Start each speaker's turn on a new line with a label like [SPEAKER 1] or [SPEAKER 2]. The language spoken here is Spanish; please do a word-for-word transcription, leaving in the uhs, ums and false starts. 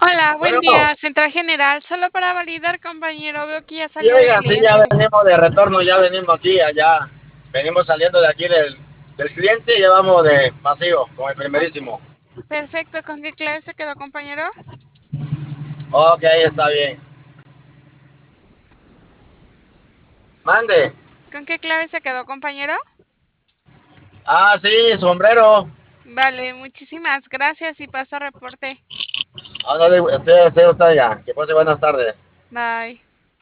[SPEAKER 1] Hola, buen
[SPEAKER 2] Bueno,
[SPEAKER 1] día, Central General. Solo para validar, compañero, veo que ya
[SPEAKER 2] sí,
[SPEAKER 1] salió del
[SPEAKER 2] oiga, sí, ya
[SPEAKER 1] cliente.
[SPEAKER 2] venimos de retorno, ya venimos aquí, allá. Venimos saliendo de aquí del, del cliente y llevamos de pasivo, con el primerísimo.
[SPEAKER 1] Perfecto, ¿con qué clave se quedó, compañero?
[SPEAKER 2] Ok, está bien. Mande.
[SPEAKER 1] ¿Con qué clave se quedó, compañero?
[SPEAKER 2] Ah, sí, sombrero.
[SPEAKER 1] Vale, muchísimas gracias y paso a reporte.
[SPEAKER 2] Ah, no, le- usted, usted está ya. Que pase buenas tardes.
[SPEAKER 1] Bye.